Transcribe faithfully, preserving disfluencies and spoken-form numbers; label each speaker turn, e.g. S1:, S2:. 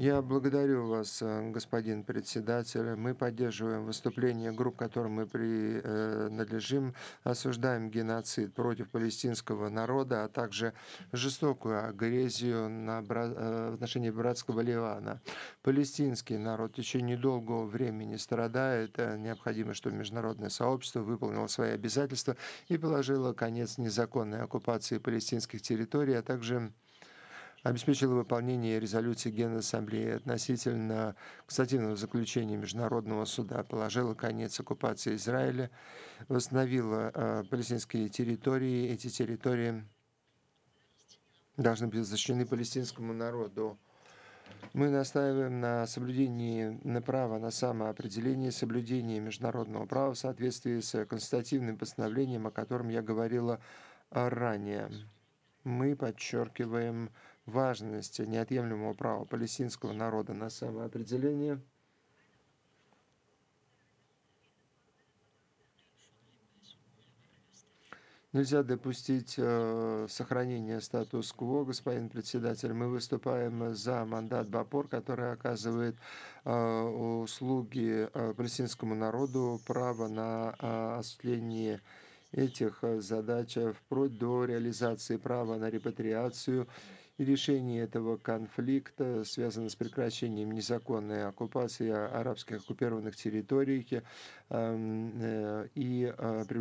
S1: Я благодарю вас, э, господин председатель. Мы поддерживаем выступление групп, которым мы принадлежим, осуждаем геноцид против палестинского народа, а также жестокую агрессию на бра- э, в отношении братского Ливана. Палестинский народ в течение долгого времени страдает. Э, Необходимо, чтобы международное сообщество выполнило свои обязательства и положило конец незаконной оккупации палестинских территорий, а также обеспечила выполнение резолюции Генассамблеи относительно констативного заключения Международного суда, положила конец оккупации Израиля, восстановила э, палестинские территории. Эти территории должны быть защищены палестинскому народу. Мы настаиваем на соблюдении на права на самоопределение, соблюдении международного права в соответствии с констативным постановлением, о котором я говорила а, ранее. Мы подчеркиваем важность неотъемлемого права палестинского народа на самоопределение. Нельзя допустить э, сохранения статус-кво, господин председатель. Мы выступаем за мандат БАПОР, который оказывает э, услуги э, палестинскому народу, право на э, осуществление этих э, задач, э, вплоть до реализации права на репатриацию и решение этого конфликта, связанного с прекращением незаконной оккупации арабских оккупированных территорий, эм, э, и э,